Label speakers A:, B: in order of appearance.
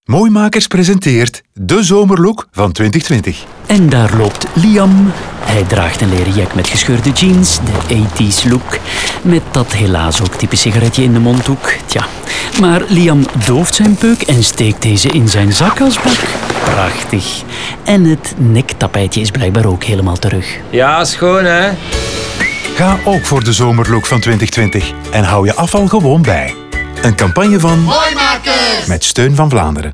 A: Mooimakers presenteert de zomerlook van 2020.
B: En daar loopt Liam. Hij draagt een leren jack met gescheurde jeans, de 80s look. Met dat helaas ook type sigaretje in de mondhoek. Tja, maar Liam dooft zijn peuk en steekt deze in zijn zakasbak. Prachtig. En het nektapijtje is blijkbaar ook helemaal terug.
C: Ja, schoon hè?
A: Ga ook voor de zomerlook van 2020 en hou je afval gewoon bij. Een campagne van
D: Mooimakers!
A: met steun van Vlaanderen.